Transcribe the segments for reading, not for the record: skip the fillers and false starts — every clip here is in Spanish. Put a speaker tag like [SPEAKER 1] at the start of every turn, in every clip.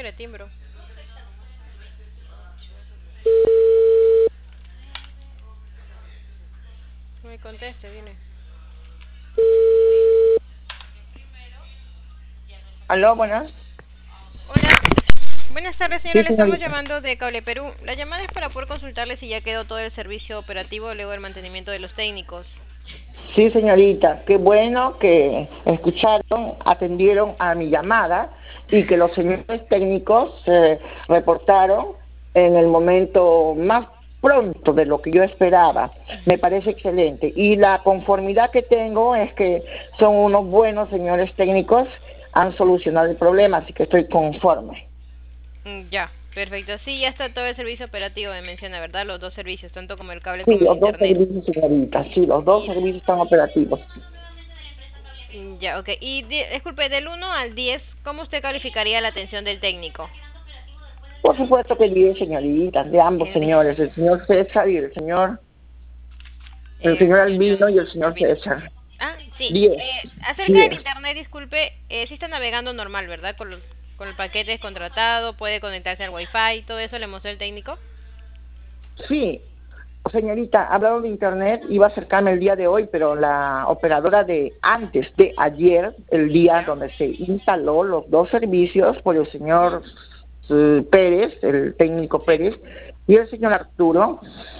[SPEAKER 1] refiere, timbro? No me conteste, dile.
[SPEAKER 2] Aló, buenas.
[SPEAKER 1] Hola. Buenas tardes, señora.
[SPEAKER 2] Sí,
[SPEAKER 1] Le estamos
[SPEAKER 2] señorita.
[SPEAKER 1] llamando de Cable Perú. La llamada es para poder consultarle si ya quedó todo el servicio operativo luego del mantenimiento de los técnicos.
[SPEAKER 2] Sí, señorita. Qué bueno que escucharon, atendieron a mi llamada y que los señores técnicos se reportaron en el momento más pronto de lo que yo esperaba. Me parece excelente. Y la conformidad que tengo es que son unos buenos señores técnicos, han solucionado el problema, así que estoy conforme.
[SPEAKER 1] Ya, perfecto. Sí, ya está todo el servicio operativo, me menciona, ¿verdad? Los dos servicios, tanto como el cable
[SPEAKER 2] Sí,
[SPEAKER 1] como el
[SPEAKER 2] los dos
[SPEAKER 1] internet.
[SPEAKER 2] servicios, señorita. Sí, los dos
[SPEAKER 1] Y,
[SPEAKER 2] servicios están operativos.
[SPEAKER 1] ya, ok. Y disculpe, del 1 al 10, ¿cómo usted calificaría la atención del técnico?
[SPEAKER 2] Por supuesto que 10 señoritas, de ambos
[SPEAKER 1] El 10.
[SPEAKER 2] señores, el señor César y el señor Albino y el señor
[SPEAKER 1] Albino.
[SPEAKER 2] César.
[SPEAKER 1] Ah, sí.
[SPEAKER 2] 10,
[SPEAKER 1] Acerca del
[SPEAKER 2] 10.
[SPEAKER 1] internet, disculpe, sí está navegando normal, ¿verdad? Con el paquete contratado, puede conectarse al wifi, todo eso le mostró el técnico.
[SPEAKER 2] Sí, señorita, hablando de internet, iba a acercarme el día de hoy, pero la operadora de antes de ayer, el día
[SPEAKER 1] Ya.
[SPEAKER 2] donde se instaló los dos servicios por el señor Pérez, el técnico
[SPEAKER 1] Sí.
[SPEAKER 2] Pérez, y el señor Arturo,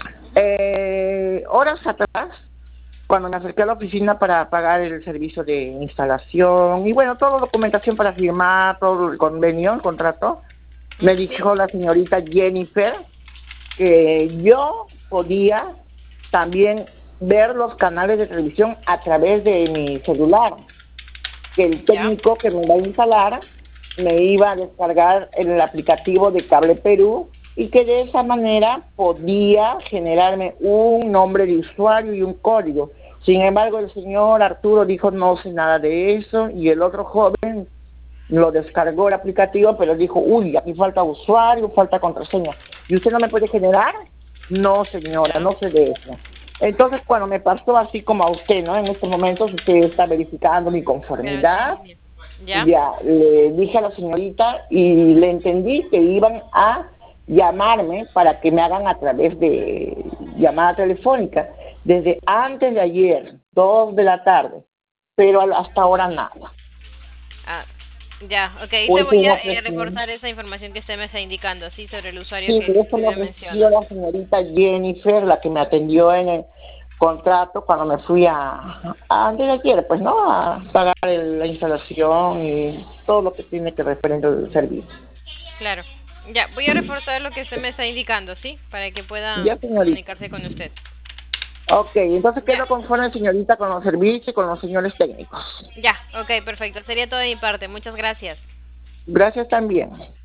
[SPEAKER 2] horas atrás, cuando me acerqué a la oficina para pagar el servicio de instalación y bueno, toda la documentación para firmar, todo el convenio, el contrato, me
[SPEAKER 1] Sí.
[SPEAKER 2] dijo la señorita Jennifer que yo podía también ver los canales de televisión a través de mi celular, que el
[SPEAKER 1] Ya.
[SPEAKER 2] técnico que me va a instalar me iba a descargar el aplicativo de Cable Perú y que de esa manera podía generarme un nombre de usuario y un código. Sin embargo, el señor Arturo dijo no sé nada de eso y el otro joven lo descargó el aplicativo, pero dijo, uy, aquí falta usuario, falta contraseña. ¿Y usted no me puede generar? No, señora,
[SPEAKER 1] Ya.
[SPEAKER 2] no sé de eso. Entonces, cuando me pasó así como a usted, ¿no? En estos momentos usted está verificando mi
[SPEAKER 1] Claro, está en
[SPEAKER 2] conformidad,
[SPEAKER 1] línea. Ya.
[SPEAKER 2] ya le dije a la señorita y le entendí que iban a llamarme para que me hagan a través de llamada telefónica desde antes de ayer, 2 de la tarde, pero hasta ahora nada.
[SPEAKER 1] Ah, ya, ok, ahí te
[SPEAKER 2] Pues
[SPEAKER 1] voy
[SPEAKER 2] un
[SPEAKER 1] a
[SPEAKER 2] ofrecimiento.
[SPEAKER 1] reforzar esa información que usted me está indicando, sí, sobre el usuario
[SPEAKER 2] Sí,
[SPEAKER 1] que
[SPEAKER 2] eso
[SPEAKER 1] usted
[SPEAKER 2] me
[SPEAKER 1] me
[SPEAKER 2] ofreció
[SPEAKER 1] menciona.
[SPEAKER 2] la señorita Jennifer, la que me atendió en el contrato cuando me fui a antes de ayer, pues, ¿no? A pagar la instalación y todo lo que tiene que referente al servicio.
[SPEAKER 1] Claro. Ya, voy a reforzar lo que usted me está indicando, ¿sí? Para que pueda
[SPEAKER 2] Ya, señorita.
[SPEAKER 1] comunicarse con usted.
[SPEAKER 2] Ok, entonces
[SPEAKER 1] Ya.
[SPEAKER 2] quedo conforme, señorita, con los servicios y con los señores técnicos.
[SPEAKER 1] Ya, ok, perfecto. Sería todo de mi parte. Muchas gracias.
[SPEAKER 2] Gracias también.